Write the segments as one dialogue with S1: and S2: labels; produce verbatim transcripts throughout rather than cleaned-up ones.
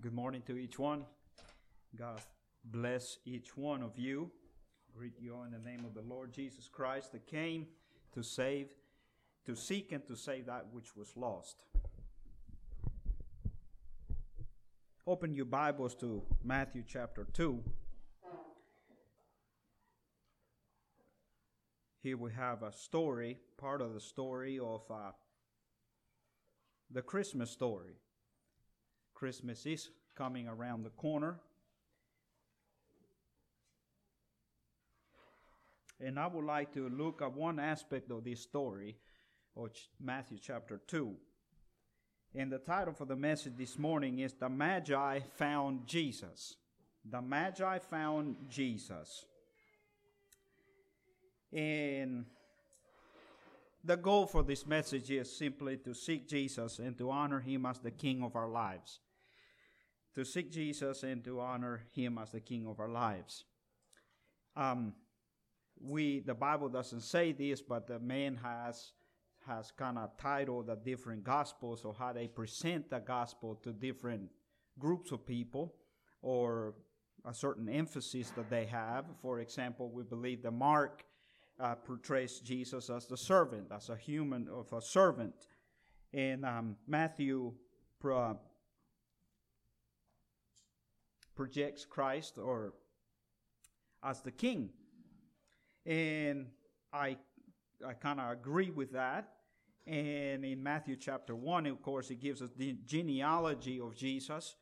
S1: Good morning to each one. God bless each one of you. Greet you all in the name of the Lord Jesus Christ, that came to save, to seek and to save that which was lost. Open your Bibles to Matthew chapter two. Here we have a story, part of the story of uh, the Christmas story. Christmas is coming around the corner. And I would like to look at one aspect of this story, of Matthew chapter two. And the title for the message this morning is The Magi Found Jesus. The Magi Found Jesus. And the goal for this message is simply to seek Jesus and to honor Him as the King of our lives. To seek Jesus and to honor Him as the King of our lives. Um, we the Bible doesn't say this, but the man has has kind of titled the different gospels, or how they present the gospel to different groups of people, or a certain emphasis that they have. For example, we believe that Mark uh, portrays Jesus as the servant, as a human of a servant, and um, Matthew pro, projects Christ or as the king. And I I kind of agree with that. And in Matthew chapter one, of course, it gives us the genealogy of Jesus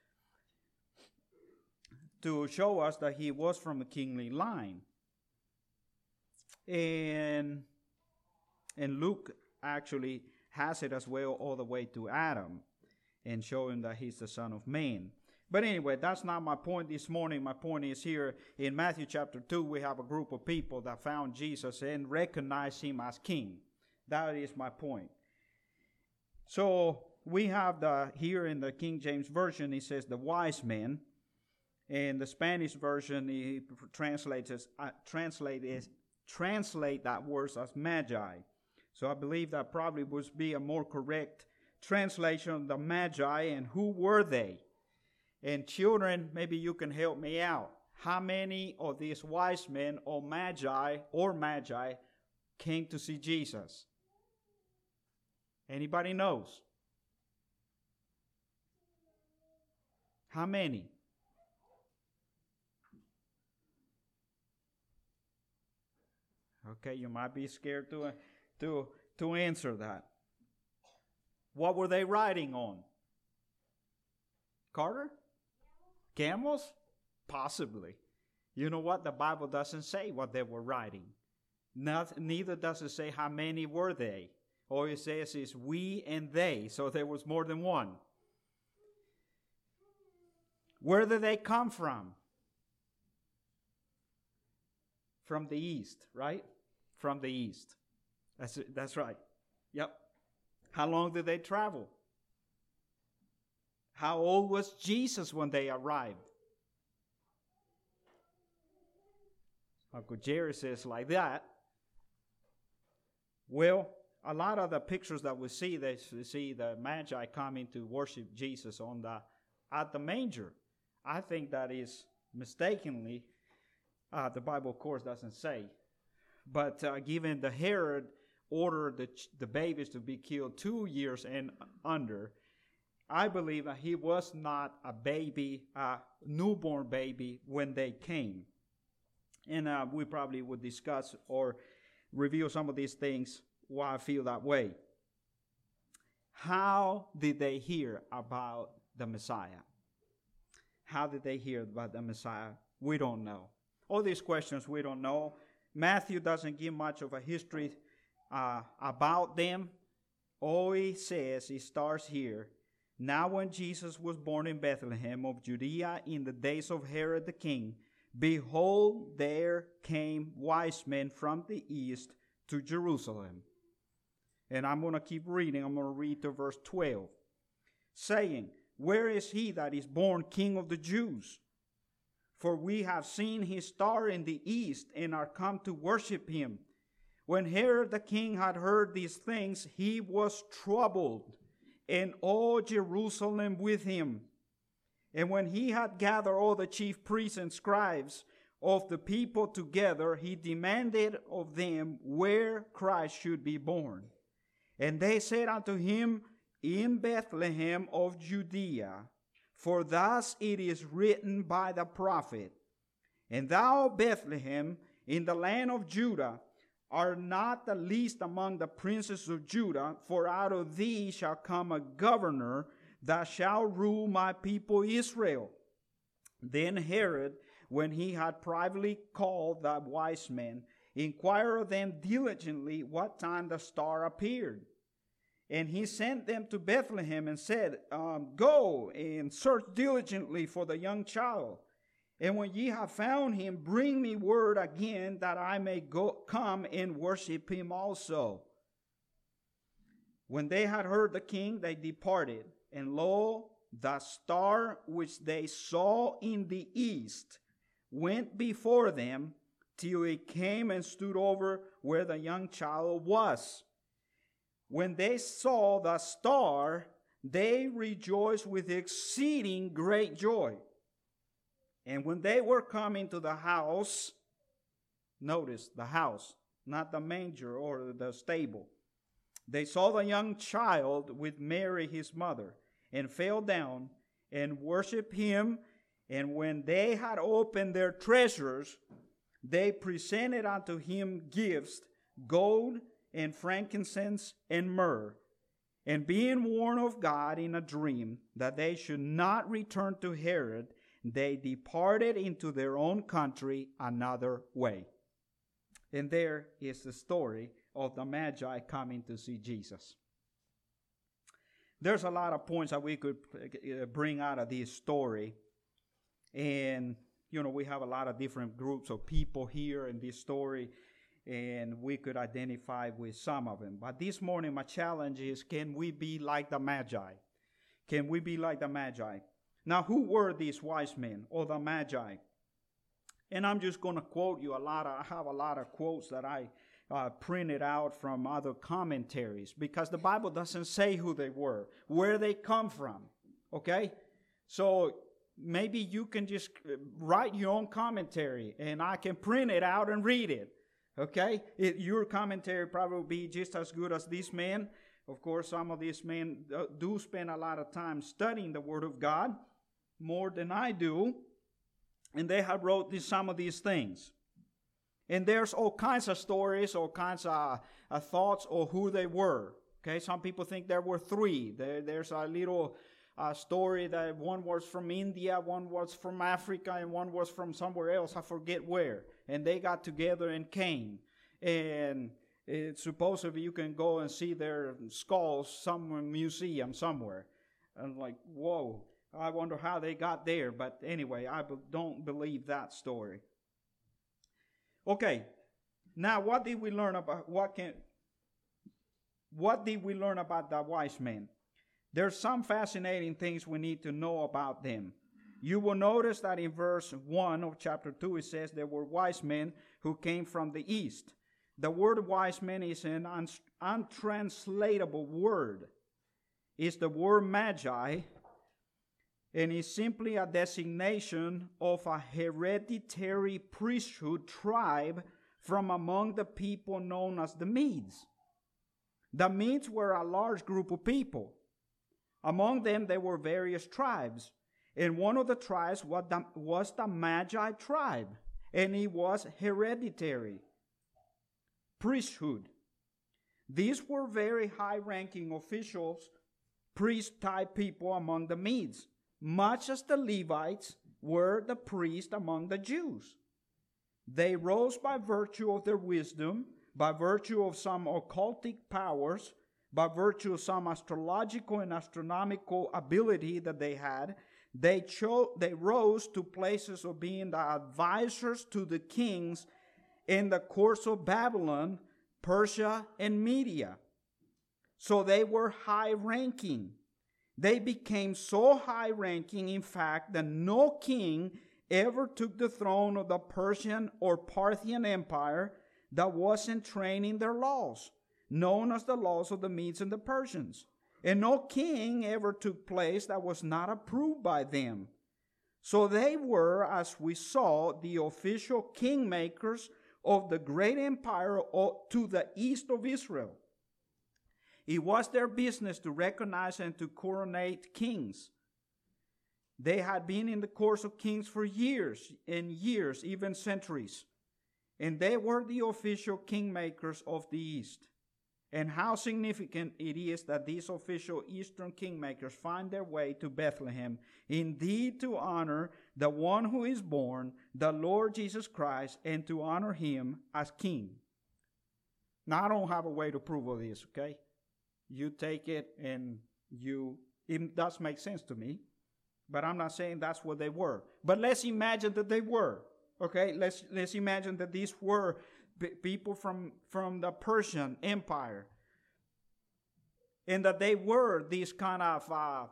S1: to show us that he was from a kingly line. And, and Luke actually has it as well all the way to Adam and showing that he's the Son of Man. But anyway, that's not my point this morning. My point is here in Matthew chapter two, we have a group of people that found Jesus and recognized him as king. That is my point. So we have the here in the King James Version, it says the wise men. In the Spanish version, he translates as, uh, translate, is, translate that word as magi. So I believe that probably would be a more correct translation of the magi. And who were they? And children, maybe you can help me out. How many of these wise men or magi or magi came to see Jesus? Anybody knows? How many? Okay, you might be scared to, to, to answer that. What were they riding on? Carter? Camels? Possibly. You know what? The Bible doesn't say what they were riding. Not, neither does it say how many were they. All it says is we and they. So there was more than one. Where did they come from? From the east, right? From the east. That's it. That's right. Yep. How long did they travel? How old was Jesus when they arrived? Uncle Jerry says like that. Well, a lot of the pictures that we see, they see the Magi coming to worship Jesus on the at the manger. I think that is mistakenly. Uh, the Bible, of course, doesn't say. But uh, given the Herod ordered the, the babies to be killed two years and under, I believe that he was not a baby, a newborn baby when they came. And uh, we probably would discuss or review some of these things why I feel that way. How did they hear about the Messiah? How did they hear about the Messiah? We don't know. All these questions we don't know. Matthew doesn't give much of a history uh, about them. All he says, he starts here. Now when Jesus was born in Bethlehem of Judea in the days of Herod the king, behold, there came wise men from the east to Jerusalem. And I'm going to keep reading. I'm going to read to verse twelve. Saying, where is he that is born King of the Jews? For we have seen his star in the east and are come to worship him. When Herod the king had heard these things, he was troubled, and all Jerusalem with him. And when he had gathered all the chief priests and scribes of the people together, he demanded of them where Christ should be born. And they said unto him, In Bethlehem of Judea, for thus it is written by the prophet, And thou, Bethlehem, in the land of Judah, art not the least among the princes of Judah, for out of thee shall come a governor that shall rule my people Israel. Then Herod, when he had privately called the wise men, inquired of them diligently what time the star appeared. And he sent them to Bethlehem and said, um, Go and search diligently for the young child. And when ye have found him, bring me word again that I may go come and worship him also. When they had heard the king, they departed. And lo, the star which they saw in the east went before them till it came and stood over where the young child was. When they saw the star, they rejoiced with exceeding great joy. And when they were come into the house, notice the house, not the manger or the stable, they saw the young child with Mary his mother, and fell down and worshiped him. And when they had opened their treasures, they presented unto him gifts, gold and frankincense and myrrh. And being warned of God in a dream that they should not return to Herod, they departed into their own country another way. And there is the story of the Magi coming to see Jesus. There's a lot of points that we could bring out of this story. And, you know, we have a lot of different groups of people here in this story, and we could identify with some of them. But this morning, my challenge is, can we be like the Magi? Can we be like the Magi? Now, who were these wise men or the Magi? And I'm just going to quote you a lot. Of, I have a lot of quotes that I uh, printed out from other commentaries, because the Bible doesn't say who they were, where they come from. Okay? So maybe you can just write your own commentary, and I can print it out and read it. Okay? It, your commentary probably will be just as good as this man. Of course, some of these men do spend a lot of time studying the Word of God, more than I do. And they have wrote this, some of these things. And there's all kinds of stories, all kinds of uh, thoughts of who they were. Okay, some people think there were three. There, there's a little uh, story that one was from India, one was from Africa, and one was from somewhere else. I forget where. And they got together and came. And it's supposedly you can go and see their skulls somewhere in a museum somewhere. And like, whoa, I wonder how they got there. But anyway, I don't believe that story. Okay, now what did we learn about what can what did we learn about the wise men? There's some fascinating things we need to know about them. You will notice that in verse one of chapter two it says there were wise men who came from the east. The word wise men is an un- untranslatable word. It's the word magi, and is simply a designation of a hereditary priesthood tribe from among the people known as the Medes. The Medes were a large group of people. Among them, there were various tribes, and one of the tribes was the, was the Magi tribe, and it was hereditary priesthood. These were very high-ranking officials, priest-type people among the Medes, much as the Levites were the priests among the Jews. They rose by virtue of their wisdom, by virtue of some occultic powers, by virtue of some astrological and astronomical ability that they had. They chose, they rose to places of being the advisors to the kings in the courts of Babylon, Persia, and Media. So they were high-ranking. They became so high-ranking, in fact, that no king ever took the throne of the Persian or Parthian Empire that wasn't trained in their laws, known as the laws of the Medes and the Persians. And no king ever took place that was not approved by them. So they were, as we saw, the official kingmakers of the great empire to the east of Israel. It was their business to recognize and to coronate kings. They had been in the course of kings for years and years, even centuries. And they were the official kingmakers of the east. And how significant it is that these official eastern kingmakers find their way to Bethlehem, indeed to honor the one who is born, the Lord Jesus Christ, and to honor him as king. Now, I don't have a way to prove all this, okay? You take it and you, it does make sense to me, but I'm not saying that's what they were. But let's imagine that they were, okay? Let's, let's imagine that these were people from, from the Persian Empire, and that they were this kind of uh,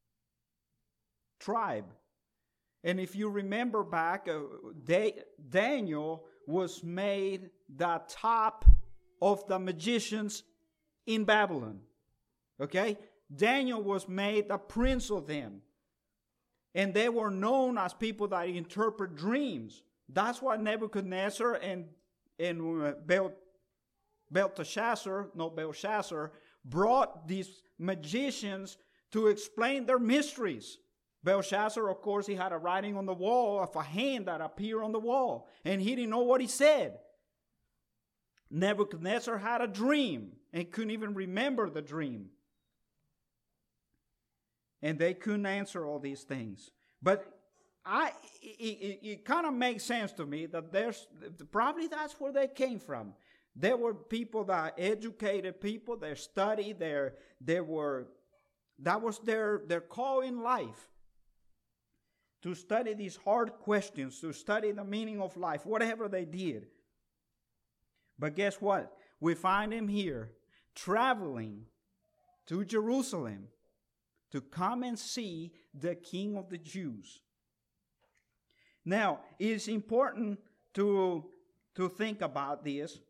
S1: tribe. And if you remember back, uh, they, Daniel was made the top of the magicians in Babylon. Okay? Daniel was made the prince of them. And they were known as people that interpret dreams. That's why Nebuchadnezzar and And Bel, Belteshazzar, no Belshazzar, brought these magicians to explain their mysteries. Belshazzar, of course, he had a writing on the wall of a hand that appeared on the wall, and he didn't know what he said. Nebuchadnezzar had a dream and couldn't even remember the dream. And they couldn't answer all these things. But I, it, it, it kind of makes sense to me that there's probably that's where they came from. There were people that educated people, they studied, they they were that was their their call in life, to study these hard questions, to study the meaning of life, whatever they did. But guess what? We find him here traveling to Jerusalem to come and see the King of the Jews. Now, it's important to, to think about this,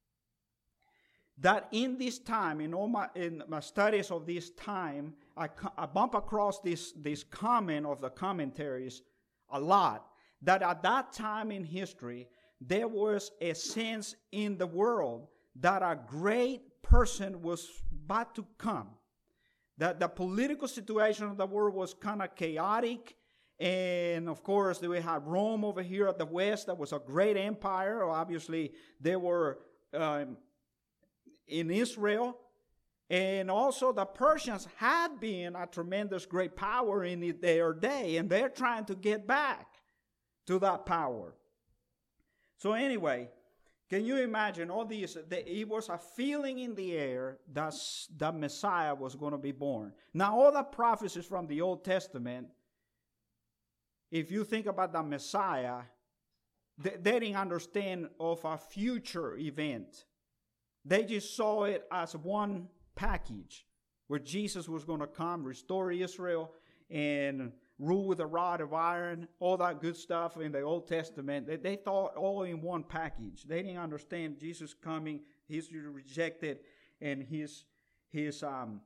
S1: that in this time, in all my, in my studies of this time, I, I bump across this, this comment of the commentaries a lot, that at that time in history, there was a sense in the world that a great person was about to come. That the political situation of the world was kind of chaotic. And of course, we had Rome over here at the west. That was a great empire. Obviously, they were um, in Israel. And also the Persians had been a tremendous great power in their day. And they're trying to get back to that power. So anyway, can you imagine all these? It was a feeling in the air that the Messiah was going to be born. Now, all the prophecies from the Old Testament, if you think about the Messiah, they, they didn't understand of a future event. They just saw it as one package where Jesus was going to come, restore Israel, and rule with a rod of iron, all that good stuff in the Old Testament. They, they thought all in one package. They didn't understand Jesus coming, he's rejected, and his his um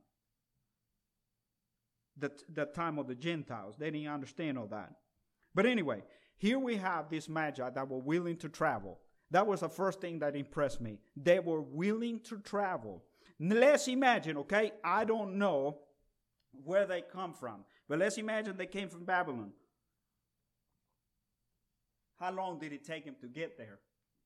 S1: the the time of the Gentiles. They didn't understand all that. But anyway, here we have these magi that were willing to travel. That was the first thing that impressed me. They were willing to travel. Let's imagine, okay? I don't know where they come from. But let's imagine they came from Babylon. How long did it take him to get there?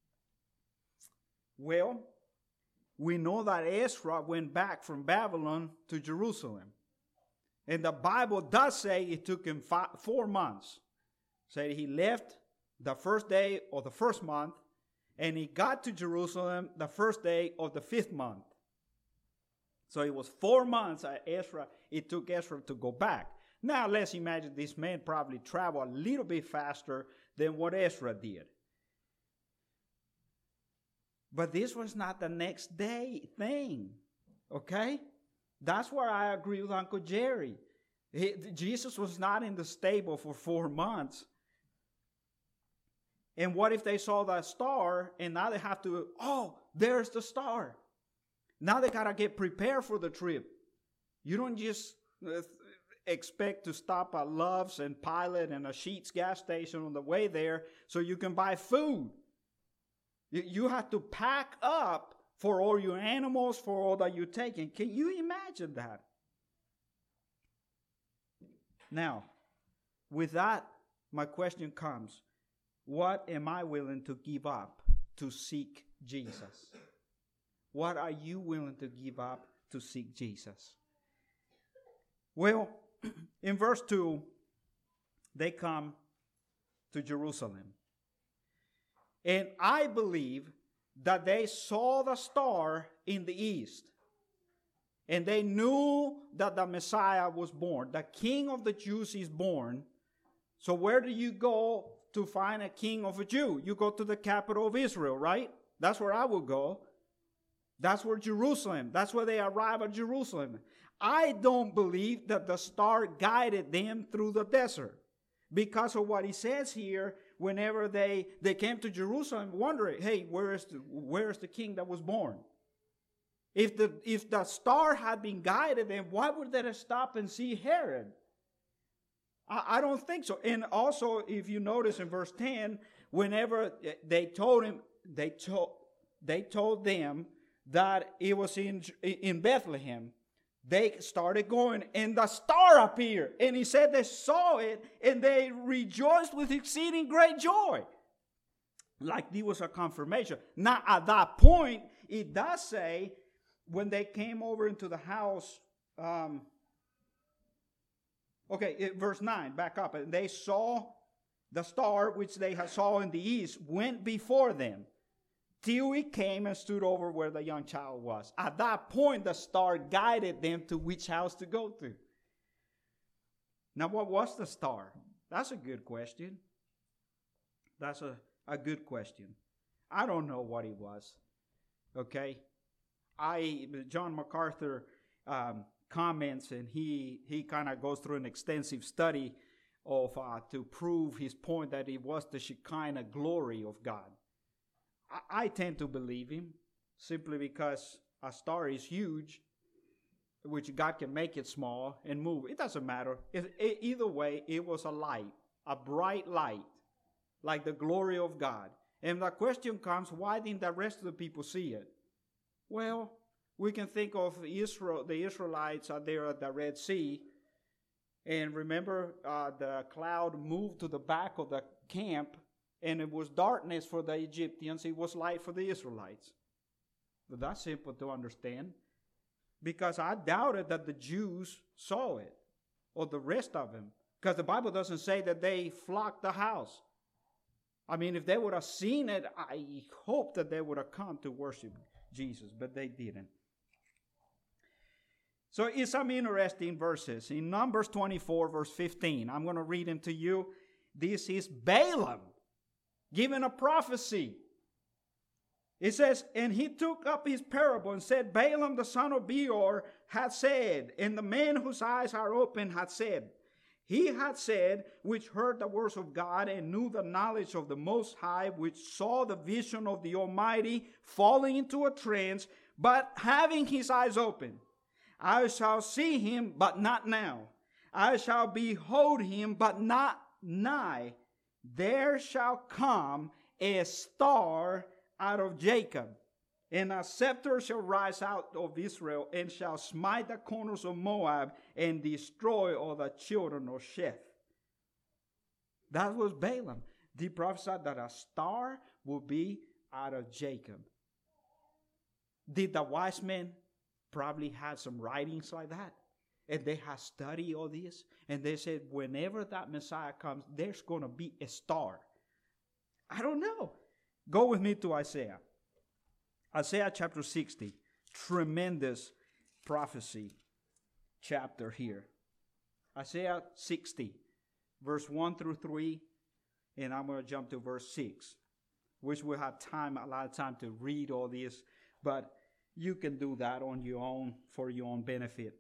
S1: Well, we know that Ezra went back from Babylon to Jerusalem. And the Bible does say it took him five, four months. Say he left the first day of the first month, and he got to Jerusalem the first day of the fifth month. So it was four months at Ezra. It took Ezra to go back. Now let's imagine this man probably traveled a little bit faster than what Ezra did. But this was not the next day thing, okay? That's where I agree with Uncle Jerry. He, Jesus was not in the stable for four months. And what if they saw that star and now they have to, oh, there's the star. Now they got to get prepared for the trip. You don't just... Uh, expect to stop at Love's and Pilot and a Sheetz gas station on the way there so you can buy food. You, you have to pack up for all your animals, for all that you're taking. Can you imagine that? Now, with that, my question comes, what am I willing to give up to seek Jesus? What are you willing to give up to seek Jesus? Well, in verse two, they come to Jerusalem. And I believe that they saw the star in the east. And they knew that the Messiah was born. The King of the Jews is born. So where do you go to find a king of a Jew? You go to the capital of Israel, right? That's where I will go. That's where Jerusalem. That's where they arrive at Jerusalem. I don't believe that the star guided them through the desert. Because of what he says here, whenever they, they came to Jerusalem, wondering, hey, where is the, where is the king that was born? If the, if the star had been guided, then why would they stop and see Herod? I, I don't think so. And also, if you notice in verse ten, whenever they told him, they told, they told them that it was in, in Bethlehem, they started going, and the star appeared. And he said they saw it, and they rejoiced with exceeding great joy. Like it was a confirmation. Now, at that point, it does say, when they came over into the house, um, okay, it, verse nine, back up. And they saw the star, which they had saw in the east, went before them, till it came and stood over where the young child was. At that point, the star guided them to which house to go to. Now, what was the star? That's a good question. That's a, a good question. I don't know what it was. Okay? I, John MacArthur um, comments, and he, he kind of goes through an extensive study of uh, to prove his point that it was the Shekinah glory of God. I tend to believe him simply because a star is huge, which God can make it small and move. It doesn't matter. It, it, either way, it was a light, a bright light, like the glory of God. And the question comes, why didn't the rest of the people see it? Well, we can think of Israel. The Israelites are there at the Red Sea. And remember, uh, the cloud moved to the back of the camp. And it was darkness for the Egyptians. It was light for the Israelites. But that's simple to understand. Because I doubted that the Jews saw it. Or the rest of them. Because the Bible doesn't say that they flocked the house. I mean, if they would have seen it, I hope that they would have come to worship Jesus. But they didn't. So it's some interesting verses. In Numbers twenty-four, verse fifteen. I'm going to read them to you. This is Balaam given a prophecy. It says, and he took up his parable and said, Balaam the son of Beor had said, and the men whose eyes are open had said, he had said, which heard the words of God and knew the knowledge of the Most High, which saw the vision of the Almighty, falling into a trance, but having his eyes open. I shall see him, but not now. I shall behold him, but not nigh. There shall come a star out of Jacob, and a scepter shall rise out of Israel, and shall smite the corners of Moab, and destroy all the children of Sheth. That was Balaam. He prophesied that a star will be out of Jacob. Did the wise men probably had some writings like that? And they had studied all this. And they said, whenever that Messiah comes, there's going to be a star. I don't know. Go with me to Isaiah. Isaiah chapter sixty. Tremendous prophecy chapter here. Isaiah sixty, verse one through three. And I'm going to jump to verse six. Which we'll have time, a lot of time to read all this. But you can do that on your own, for your own benefit.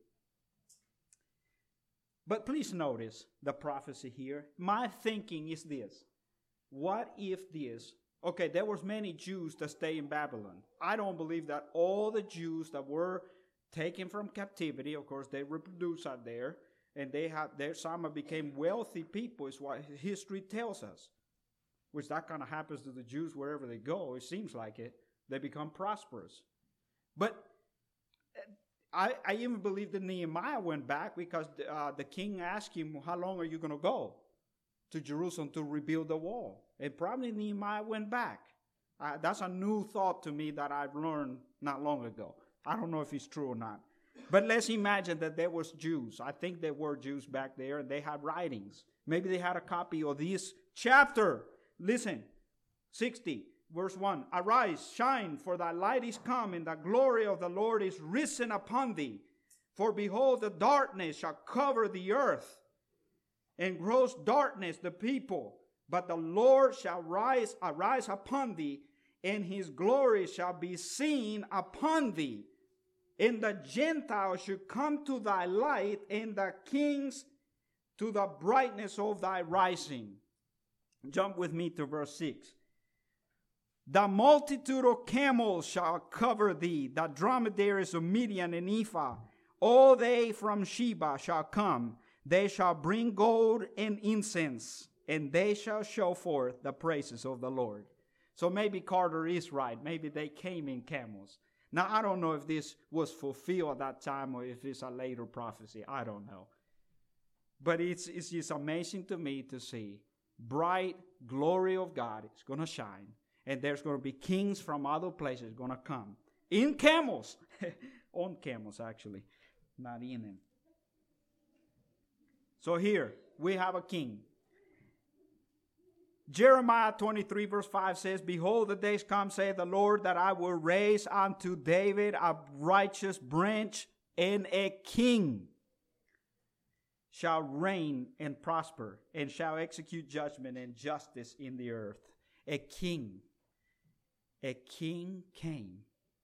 S1: But please notice the prophecy here. My thinking is this. What if this? Okay, there was many Jews that stay in Babylon. I don't believe that all the Jews that were taken from captivity, of course, they reproduce out there, and they have their some became wealthy people, is what history tells us. Which that kind of happens to the Jews wherever they go. It seems like it. They become prosperous. But I, I even believe that Nehemiah went back because uh, the king asked him, how long are you going to go to Jerusalem to rebuild the wall? And probably Nehemiah went back. Uh, that's a new thought to me that I've learned not long ago. I don't know if it's true or not. But let's imagine that there was Jews. I think there were Jews back there, and they had writings. Maybe they had a copy of this chapter. Listen, sixty, verse one. Arise, shine, for thy light is come, and the glory of the Lord is risen upon thee. For behold, the darkness shall cover the earth, and gross darkness the people. But the Lord shall rise, arise upon thee, and his glory shall be seen upon thee. And the Gentiles should come to thy light, and the kings to the brightness of thy rising. Jump with me to verse six. The multitude of camels shall cover thee, the dromedaries of Midian and Ephah. All they from Sheba shall come. They shall bring gold and incense, and they shall show forth the praises of the Lord. So maybe Carter is right. Maybe they came in camels. Now, I don't know if this was fulfilled at that time or if it's a later prophecy. I don't know. But it's, it's just amazing to me to see bright glory of God is going to shine. And there's going to be kings from other places going to come. In camels. On camels, actually. Not in them. So here, we have a king. Jeremiah twenty-three verse five says, behold, the days come, saith the Lord, that I will raise unto David a righteous branch, and a king shall reign and prosper, and shall execute judgment and justice in the earth. A king. A king came.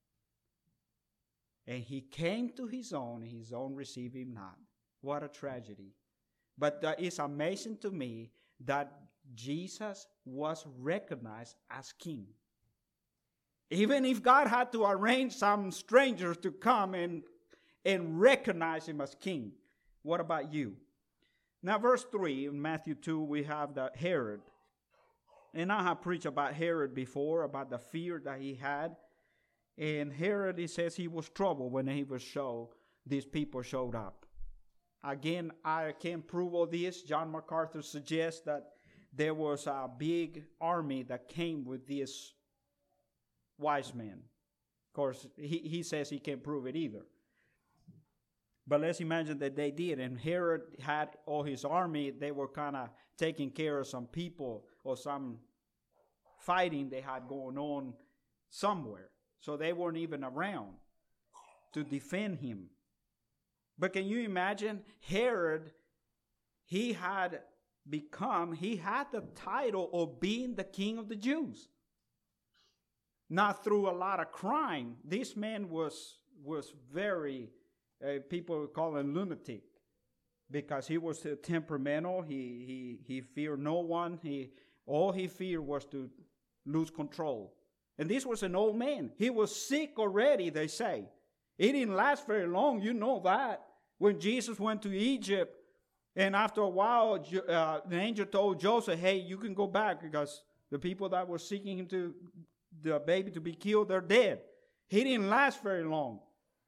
S1: And he came to his own, and his own received him not. What a tragedy. But uh, it's amazing to me that Jesus was recognized as king. Even if God had to arrange some strangers to come and, and recognize him as king. What about you? Now, verse three in Matthew two, we have the Herod. And I have preached about Herod before, about the fear that he had. And Herod, he says he was troubled when he was show, these people showed up. Again, I can't prove all this. John MacArthur suggests that there was a big army that came with these wise men. Of course, he, he says he can't prove it either. But let's imagine that they did. And Herod had all his army. They were kind of taking care of some people or some fighting they had going on somewhere. So they weren't even around to defend him. But can you imagine? Herod, he had become, he had the title of being the king of the Jews. Not through a lot of crime. This man was, was very, uh, people call him lunatic. Because he was uh, temperamental. He, he, he feared no one. He, all he feared was to lose control. And this was an old man. He was sick already, they say. It didn't last very long, you know that. When Jesus went to Egypt, and after a while, uh, the angel told Joseph, hey, you can go back because the people that were seeking him to, the baby to be killed, they're dead. He didn't last very long.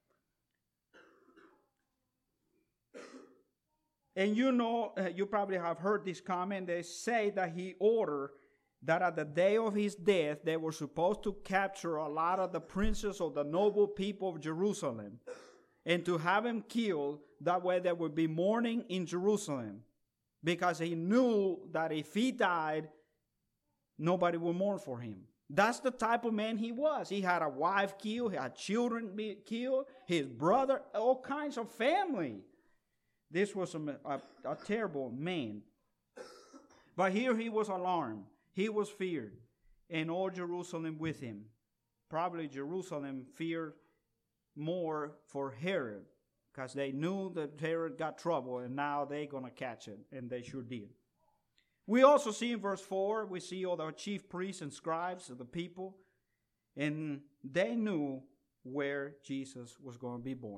S1: And you know, uh, you probably have heard this comment. They say that he ordered that at the day of his death, they were supposed to capture a lot of the princes of the noble people of Jerusalem and to have him killed. That way there would be mourning in Jerusalem, because he knew that if he died, nobody would mourn for him. That's the type of man he was. He had a wife killed, he had children be killed, his brother, all kinds of family. This was a, a, a terrible man. But here he was alarmed. He was feared, and all Jerusalem with him. Probably Jerusalem feared more for Herod, because they knew that Herod got trouble, and now they're going to catch it, and they sure did. We also see in verse four, we see all the chief priests and scribes of the people, and they knew where Jesus was going to be born.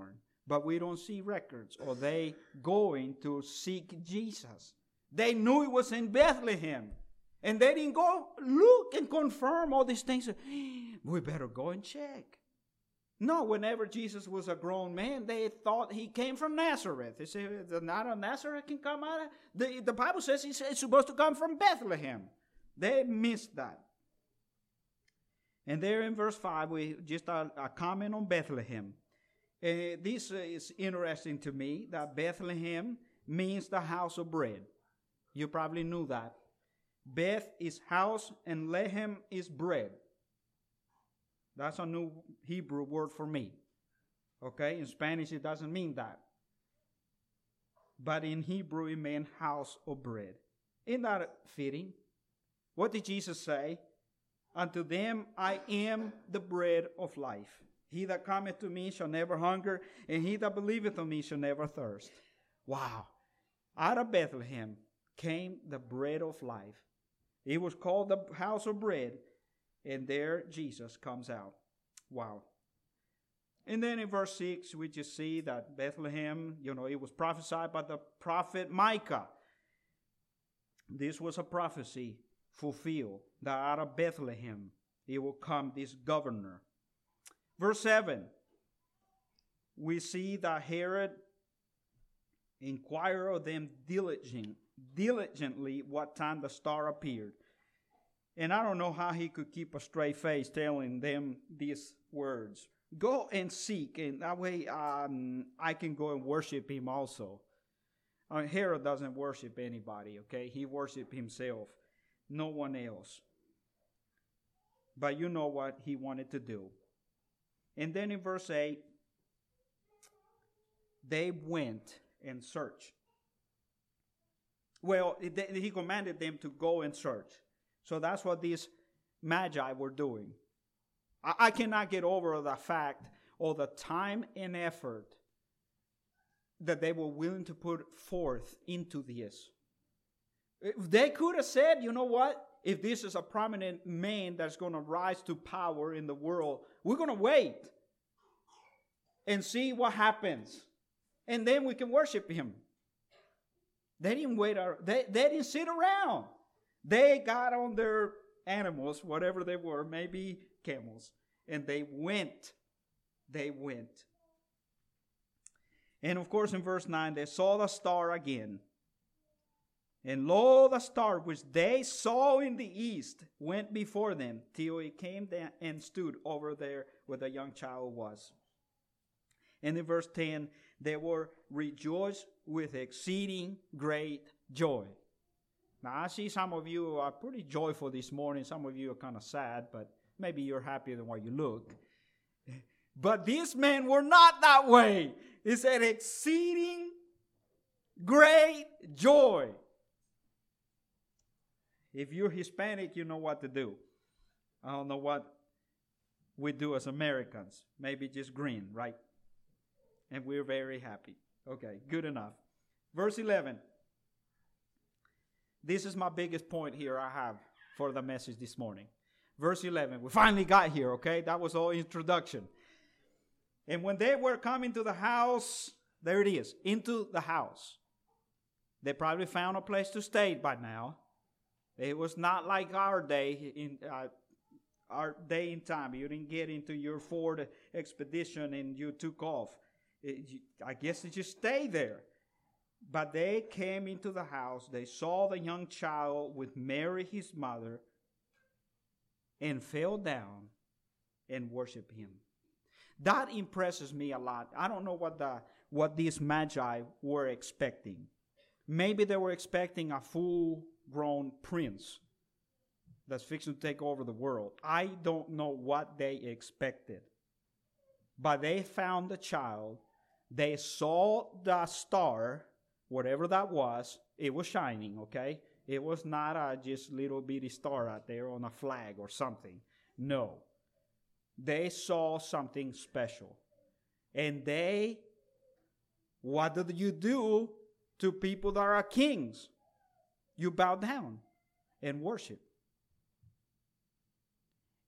S1: but we don't see records or they going to seek Jesus. They knew it was in Bethlehem. And they didn't go look and confirm all these things. We better go and check. No, whenever Jesus was a grown man, they thought he came from Nazareth. They say, not a Nazareth can come out of... The, the Bible says he's supposed to come from Bethlehem. They missed that. And there in verse five, we just a, a comment on Bethlehem. Uh, this uh, is interesting to me, that Bethlehem means the house of bread. You probably knew that. Beth is house and Lehem is bread. That's a new Hebrew word for me. Okay? In Spanish, it doesn't mean that. But in Hebrew, it meant house of bread. Isn't that fitting? What did Jesus say? Unto them I am the bread of life. He that cometh to me shall never hunger, and he that believeth on me shall never thirst. Wow. Out of Bethlehem came the bread of life. It was called the house of bread, and there Jesus comes out. Wow. And then in verse six, we just see that Bethlehem, you know, it was prophesied by the prophet Micah. This was a prophecy fulfilled, that out of Bethlehem it will come this governor. Verse seven, we see that Herod inquired of them diligent, diligently what time the star appeared. And I don't know how he could keep a straight face telling them these words. Go and seek, and that way um, I can go and worship him also. Uh, Herod doesn't worship anybody, okay? He worships himself, no one else. But you know what he wanted to do. And then in verse eight, they went and searched. Well, it, he commanded them to go and search. So that's what these magi were doing. I, I cannot get over the fact or the time and effort that they were willing to put forth into this. They could have said, you know what? If this is a prominent man that's going to rise to power in the world, we're going to wait and see what happens. And then we can worship him. They didn't wait. They, they didn't sit around. They got on their animals, whatever they were, maybe camels, and they went. They went. And of course, in verse nine, they saw the star again. And lo, the star which they saw in the east went before them till it came down and stood over there where the young child was. And in verse ten, they were rejoiced with exceeding great joy. Now, I see some of you are pretty joyful this morning. Some of you are kind of sad, but maybe you're happier than what you look. But these men were not that way. It said exceeding great joy. If you're Hispanic, you know what to do. I don't know what we do as Americans. Maybe just grin, right? And we're very happy. Okay, good enough. Verse eleven. This is my biggest point here I have for the message this morning. Verse eleven. We finally got here, okay? That was all introduction. And when they were coming to the house, there it is, into the house. They probably found a place to stay by now. It was not like our day in uh, our day in time. You didn't get into your Ford Expedition and you took off. It, you, I guess you just stay there. But they came into the house. They saw the young child with Mary, his mother, and fell down and worshiped him. That impresses me a lot. I don't know what the what these magi were expecting. Maybe they were expecting a full-grown prince that's fixing to take over the world. I don't know what they expected. But they found the child. They saw the star, whatever that was. It was shining, okay? It was not a just little bitty star out there on a flag or something. No. They saw something special. And they, what did you do to people that are kings? You bow down and worship.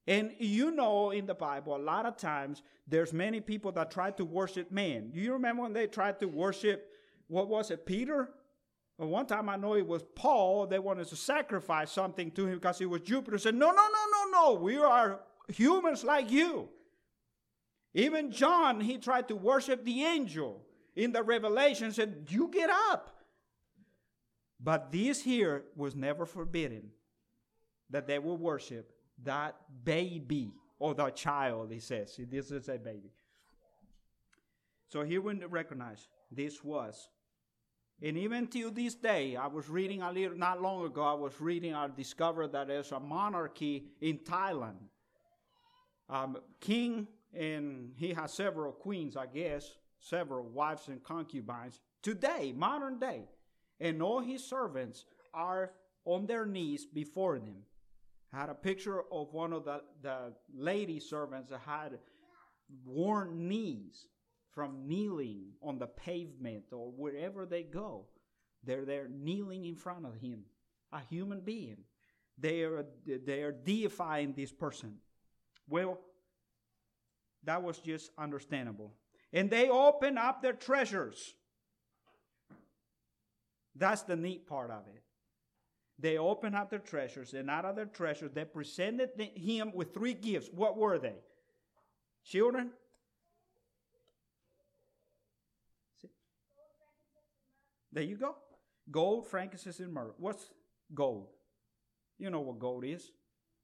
S1: And you know, in the Bible, a lot of times, there's many people that try to worship men. Do you remember when they tried to worship, what was it, Peter? Well, one time I know it was Paul. They wanted to sacrifice something to him because he was Jupiter. Said, no, no, no, no, no. We are humans like you. Even John, he tried to worship the angel in the Revelation. Said, you get up. But this here was never forbidden, that they will worship that baby, or the child, he says. This is a baby. So here we recognize this was. And even till this day, I was reading a little, not long ago, I was reading, I discovered that there's a monarchy in Thailand. Um, king, and he has several queens, I guess, several wives and concubines. Today, modern day. And all his servants are on their knees before them. I had a picture of one of the, the lady servants that had worn knees from kneeling on the pavement or wherever they go. They're there kneeling in front of him, a human being. They are, they are deifying this person. Well, that was just understandable. And they open up their treasures. That's the neat part of it. They opened up their treasures, and out of their treasures, they presented him with three gifts. What were they? Children? See? There you go. Gold, frankincense, and myrrh. What's gold? You know what gold is.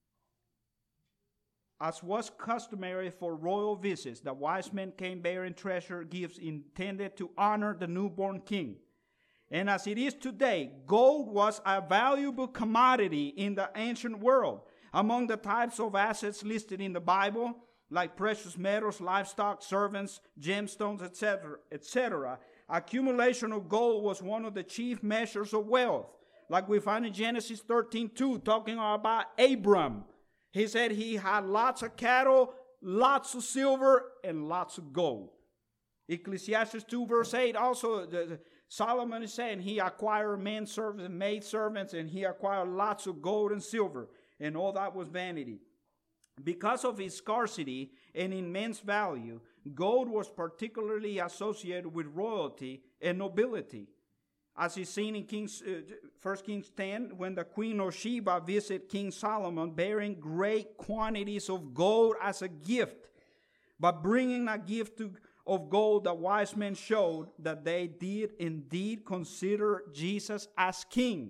S1: As was customary for royal visits, the wise men came bearing treasure gifts intended to honor the newborn king. And as it is today, gold was a valuable commodity in the ancient world. Among the types of assets listed in the Bible, like precious metals, livestock, servants, gemstones, et cetera, et cetera, accumulation of gold was one of the chief measures of wealth. Like we find in Genesis thirteen two, talking about Abram. He said he had lots of cattle, lots of silver, and lots of gold. Ecclesiastes two verse eight also, the, Solomon is saying he acquired men servants and maid servants, and he acquired lots of gold and silver, and all that was vanity. Because of its scarcity and immense value, gold was particularly associated with royalty and nobility. As is seen in Kings, uh, First Kings ten, when the Queen of Sheba visited King Solomon bearing great quantities of gold as a gift. But bringing a gift to of gold, the wise men showed that they did indeed consider Jesus as king.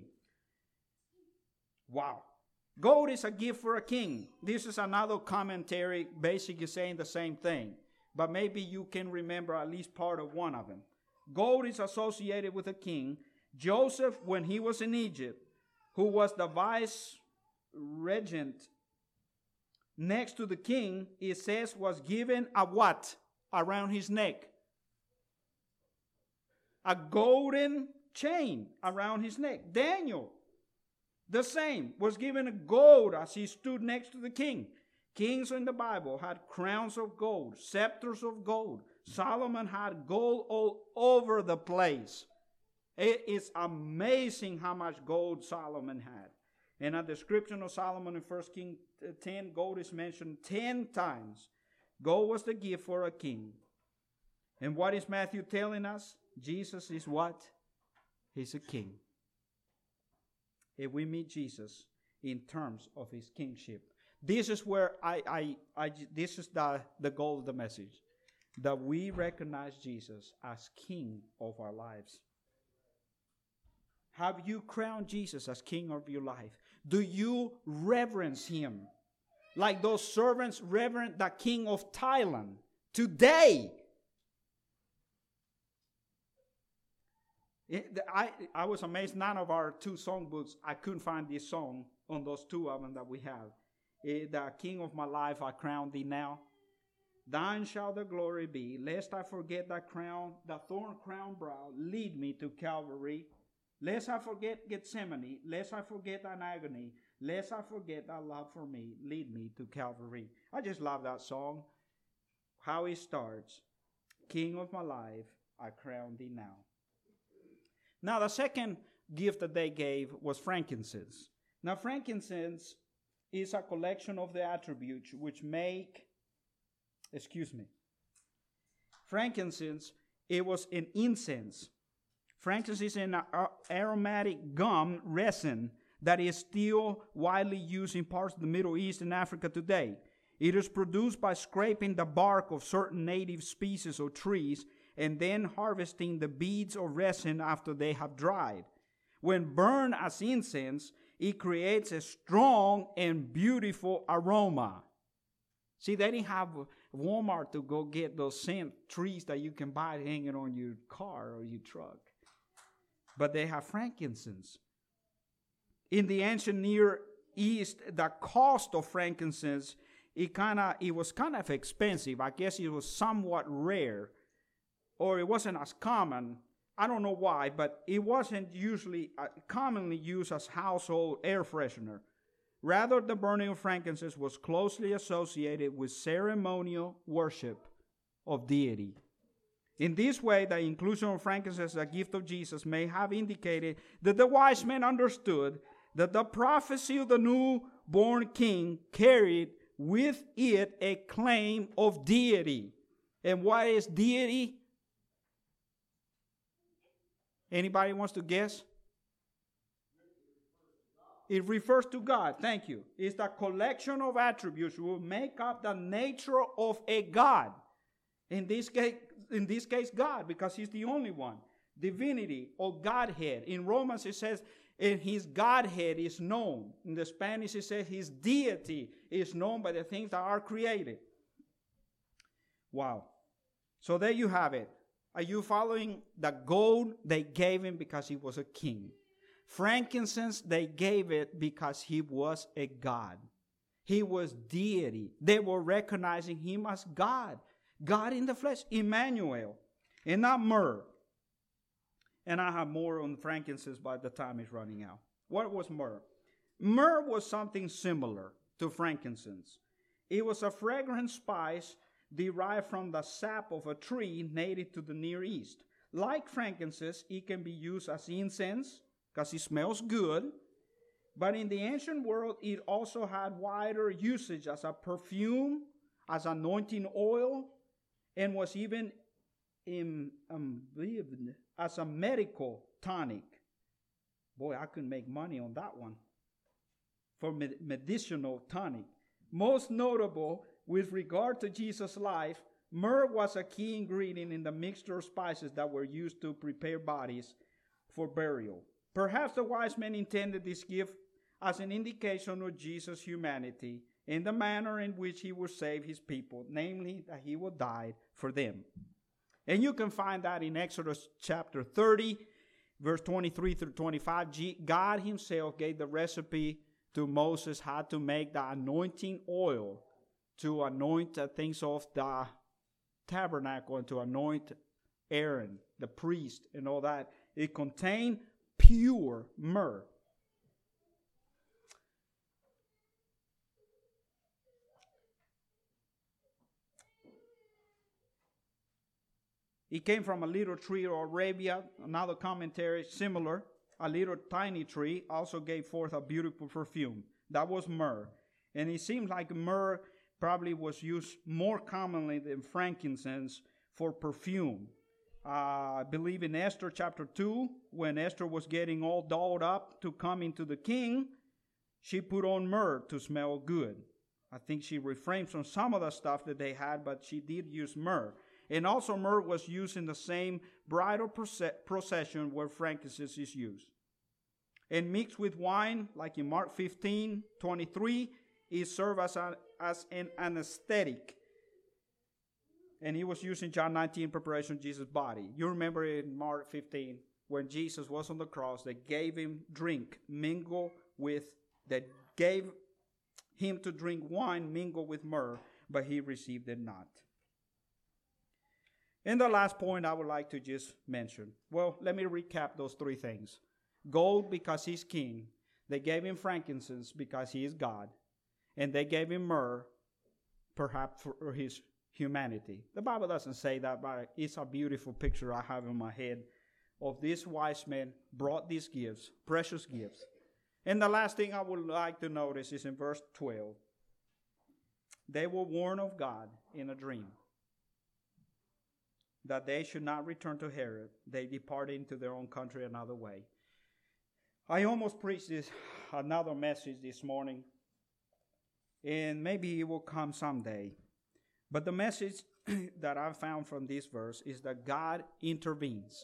S1: Wow. Gold is a gift for a king. This is another commentary basically saying the same thing. But maybe you can remember at least part of one of them. Gold is associated with a king. Joseph, when he was in Egypt, who was the vice regent next to the king, it says was given a what? Around his neck. A golden chain around his neck. Daniel, the same, was given a gold as he stood next to the king. Kings in the Bible had crowns of gold, scepters of gold. Solomon had gold all over the place. It is amazing how much gold Solomon had. In a description of Solomon in First Kings ten, gold is mentioned ten times. Gold was the gift for a king. And what is Matthew telling us? Jesus is what? He's a king. If we meet Jesus in terms of his kingship, this is where I, I, I this is the, the goal of the message. That we recognize Jesus as king of our lives. Have you crowned Jesus as king of your life? Do you reverence him? Like those servants reverence the king of Thailand today. It, I, I was amazed, none of our two songbooks, I couldn't find this song on those two of them that we have. It, the king of my life, I crown thee now. Thine shall the glory be, lest I forget thy crown, the thorn crown brow, lead me to Calvary. Lest I forget Gethsemane, lest I forget thine agony, lest I forget thy love for me, lead me to Calvary. I just love that song. How it starts. King of my life, I crown thee now. Now the second gift that they gave was frankincense. Now frankincense is a collection of the attributes which make, excuse me, frankincense, it was an incense. Frankincense is an aromatic gum resin that is still widely used in parts of the Middle East and Africa today. It is produced by scraping the bark of certain native species or trees and then harvesting the beads of resin after they have dried. When burned as incense, it creates a strong and beautiful aroma. See, they didn't have Walmart to go get those scent trees that you can buy hanging on your car or your truck. But they have frankincense. In the ancient Near East, the cost of frankincense, it kind of it was kind of expensive. I guess it was somewhat rare, or it wasn't as common. I don't know why, but it wasn't usually uh, commonly used as household air freshener. Rather, the burning of frankincense was closely associated with ceremonial worship of deity. In this way, the inclusion of frankincense as a gift of Jesus may have indicated that the wise men understood that the prophecy of the newborn king carried with it a claim of deity. And what is deity? Anybody wants to guess? It refers to God. Thank you. It's the collection of attributes that will make up the nature of a God. In this case, in this case, God, because He's the only one. Divinity or Godhead. In Romans it says, and His Godhead is known. In the Spanish it says His deity is known by the things that are created. Wow. So there you have it. Are you following? The gold they gave him because he was a king. Frankincense, they gave it because he was a God. He was deity. They were recognizing him as God. God in the flesh, Emmanuel, and not myrrh. And I have more on frankincense by the time it's running out. What was myrrh? Myrrh was something similar to frankincense. It was a fragrant spice derived from the sap of a tree native to the Near East. Like frankincense, it can be used as incense because it smells good. But in the ancient world, it also had wider usage as a perfume, as anointing oil, and was even in, um, as a medical tonic. Boy, I could make money on that one. For med- medicinal tonic. Most notable with regard to Jesus' life, myrrh was a key ingredient in the mixture of spices that were used to prepare bodies for burial. Perhaps the wise men intended this gift as an indication of Jesus' humanity and the manner in which he would save his people, namely that he would die for them. And you can find that in Exodus chapter thirty, verse twenty-three through twenty-five. God himself gave the recipe to Moses how to make the anointing oil to anoint the things of the tabernacle and to anoint Aaron, the priest, and all that. It contained pure myrrh. It came from a little tree of Arabia. Another commentary similar. A little tiny tree also gave forth a beautiful perfume. That was myrrh. And it seems like myrrh probably was used more commonly than frankincense for perfume. Uh, I believe in Esther chapter two, when Esther was getting all dolled up to come into the king, she put on myrrh to smell good. I think she refrained from some of the stuff that they had, but she did use myrrh. And also myrrh was used in the same bridal procession where frankincense is used. And mixed with wine, like in Mark fifteen twenty-three, it served as, a, as an anesthetic. And it was used in John nineteen in preparation of Jesus' body. You remember in Mark fifteen, when Jesus was on the cross, they gave him drink, mingle with, they gave him to drink wine, mingle with myrrh, but he received it not. And the last point I would like to just mention. Well, let me recap those three things. Gold because he's king. They gave him frankincense because he is God. And they gave him myrrh perhaps for his humanity. The Bible doesn't say that, but it's a beautiful picture I have in my head of these wise men brought these gifts, precious gifts. And the last thing I would like to notice is in verse twelve. They were warned of God in a dream that they should not return to Herod. They departed into their own country another way. I almost preached this another message this morning, and maybe it will come someday. But the message that I found from this verse is that God intervenes.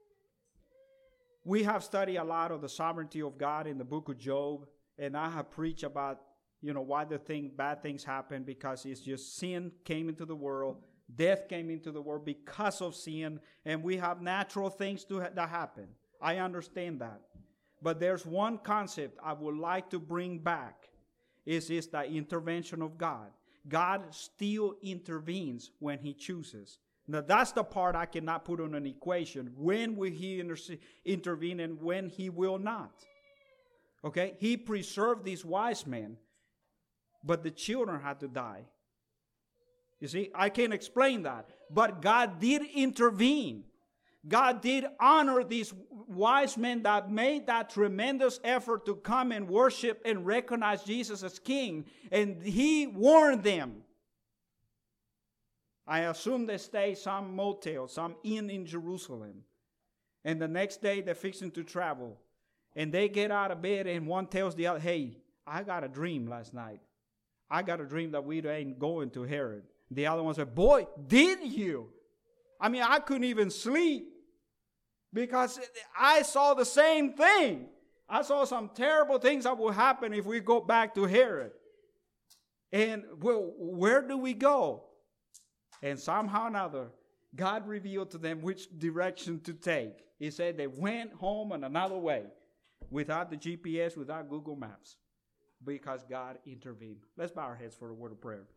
S1: We have studied a lot of the sovereignty of God in the book of Job, and I have preached about, you know, why the thing, bad things happen, because it's just sin came into the world, death came into the world because of sin, and we have natural things to ha- that happen. I understand that. But there's one concept I would like to bring back, is, is the intervention of God. God still intervenes when He chooses. Now, that's the part I cannot put on an equation. When will He inter- intervene and when He will not? Okay? He preserved these wise men, but the children had to die. You see, I can't explain that. But God did intervene. God did honor these wise men that made that tremendous effort to come and worship and recognize Jesus as King. And He warned them. I assume they stay some motel, some inn in Jerusalem. And the next day they're fixing to travel. And they get out of bed and one tells the other, hey, I got a dream last night. I got a dream that we ain't going to Herod. The other one said, boy, did you? I mean, I couldn't even sleep because I saw the same thing. I saw some terrible things that will happen if we go back to Herod. And well, where do we go? And somehow or another, God revealed to them which direction to take. He said they went home in another way without the G P S, without Google Maps, because God intervened. Let's bow our heads for a word of prayer.